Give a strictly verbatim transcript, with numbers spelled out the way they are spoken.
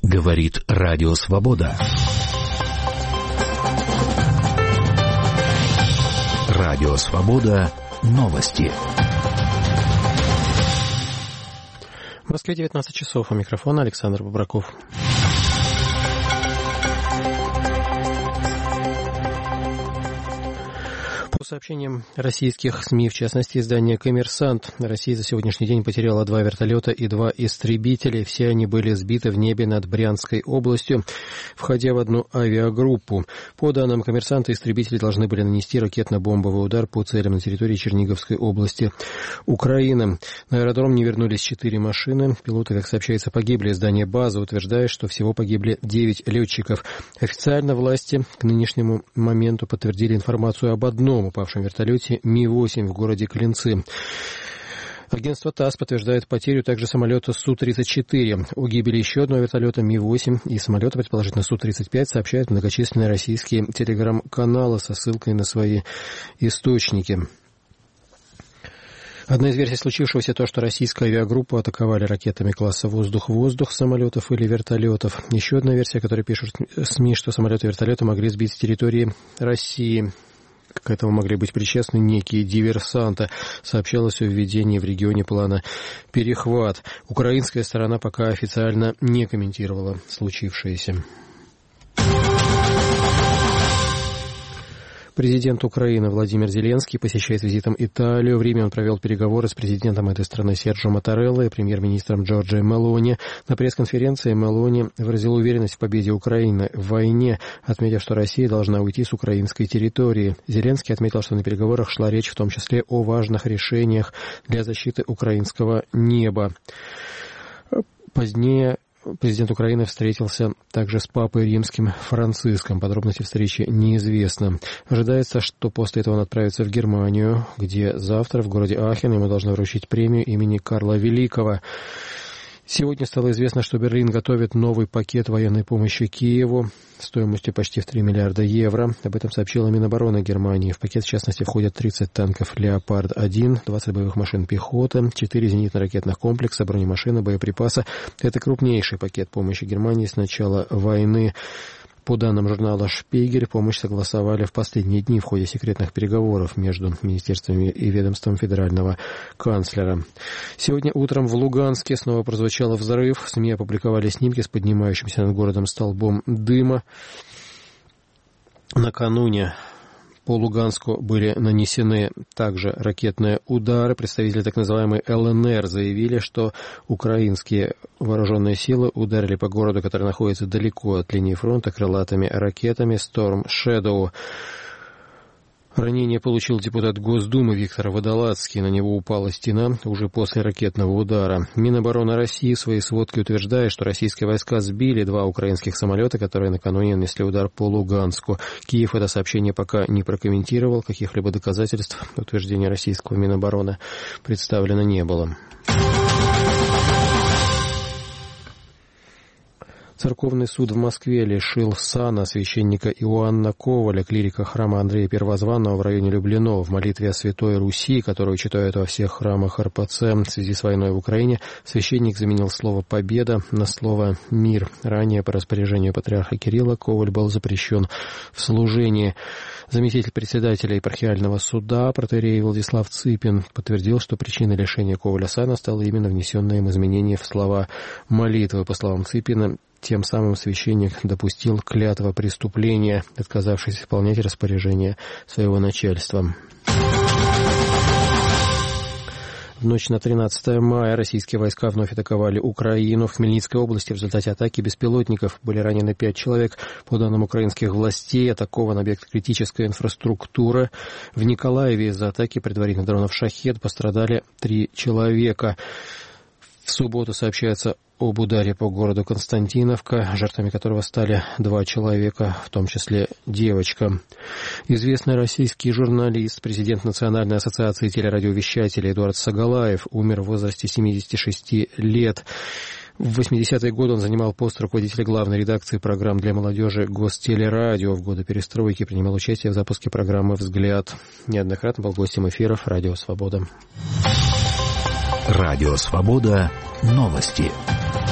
Говорит Радио Свобода. Радио Свобода. Новости. В Москве девятнадцать часов. У микрофона Александр Бобраков. По сообщениям российских СМИ, в частности, издания «Коммерсант», Россия за сегодняшний день потеряла два вертолета и два истребителя. Все они были сбиты в небе над Брянской областью, входя в одну авиагруппу. По данным «Коммерсанта», истребители должны были нанести ракетно-бомбовый удар по целям на территории Черниговской области Украины. На аэродром не вернулись четыре машины. Пилоты, как сообщается, погибли. Издание «База» утверждает, что всего погибли девять летчиков. Официально власти к нынешнему моменту подтвердили информацию об одном упавшем вертолете Ми восемь в городе Клинцы. Агентство ТАСС подтверждает потерю также самолета Су тридцать четыре. О гибели еще одного вертолета Ми восемь и самолета, предположительно, Су тридцать пять, сообщают многочисленные российские телеграм-каналы со ссылкой на свои источники. Одна из версий случившегося то, что российскую авиагруппу атаковали ракетами класса «Воздух-воздух» самолетов или вертолетов. Еще одна версия, которую пишут СМИ, что самолеты и вертолеты могли сбить с территории России. К этому могли быть причастны некие диверсанты. Сообщалось о введении в регионе плана «Перехват». Украинская сторона пока официально не комментировала случившееся. Президент Украины Владимир Зеленский посещает визитом Италию. В Риме он провел переговоры с президентом этой страны Серджио Маттарелло и премьер-министром Джорджио Мелони. На пресс-конференции Мелони выразил уверенность в победе Украины в войне, отметив, что Россия должна уйти с украинской территории. Зеленский отметил, что на переговорах шла речь в том числе о важных решениях для защиты украинского неба. Позднее президент Украины встретился также с папой римским Франциском. Подробности встречи неизвестны. Ожидается, что после этого он отправится в Германию, где завтра в городе Ахен ему должны вручить премию имени Карла Великого. Сегодня стало известно, что Берлин готовит новый пакет военной помощи Киеву стоимостью почти в три миллиарда евро. Об этом сообщила Минобороны Германии. В пакет, в частности, входят тридцать танков «Леопард один», двадцать боевых машин пехоты, четыре зенитно-ракетных комплекса, бронемашины, боеприпасы. Это крупнейший пакет помощи Германии с начала войны. По данным журнала «Шпигель», помощь согласовали в последние дни в ходе секретных переговоров между министерствами и ведомством федерального канцлера. Сегодня утром в Луганске снова прозвучал взрыв. В СМИ опубликовали снимки с поднимающимся над городом столбом дыма. Накануне по Луганску были нанесены также ракетные удары. Представители так называемой эл эн эр заявили, что украинские вооруженные силы ударили по городу, который находится далеко от линии фронта, крылатыми ракетами Storm Shadow. Ранение получил депутат Госдумы Виктор Водолацкий. На него упала стена уже после ракетного удара. Минобороны России в своей сводке утверждает, что российские войска сбили два украинских самолета, которые накануне нанесли удар по Луганску. Киев это сообщение пока не прокомментировал. Каких-либо доказательств утверждения российского Минобороны представлено не было. Церковный суд в Москве лишил сана священника Иоанна Коваля, клирика храма Андрея Первозванного в районе Люблино. В молитве о Святой Руси, которую читают во всех храмах эр пэ цэ в связи с войной в Украине, священник заменил слово «победа» на слово «мир». Ранее по распоряжению патриарха Кирилла Коваль был запрещен в служении. Заместитель председателя епархиального суда протоиерей Владислав Цыпин подтвердил, что причиной лишения Коваля сана стало именно внесенное им изменение в слова молитвы. По словам Цыпина, тем самым священник допустил клятвопреступление, отказавшись исполнять распоряжение своего начальства. В ночь на тринадцатое мая российские войска вновь атаковали Украину. В Хмельницкой области в результате атаки беспилотников были ранены пять человек. По данным украинских властей, атакован объект критической инфраструктуры. В Николаеве из-за атаки предварительных дронов «Шахед» пострадали три человека. В субботу сообщается об ударе по городу Константиновка, жертвами которого стали два человека, в том числе девочка. Известный российский журналист, президент Национальной ассоциации телерадиовещателей Эдуард Сагалаев умер в возрасте семидесяти шести лет. В восьмидесятые годы он занимал пост руководителя главной редакции программ для молодежи Гостелерадио. В годы перестройки принимал участие в запуске программы «Взгляд». Неоднократно был гостем эфиров «Радио Свобода». Радио Свобода. Новости.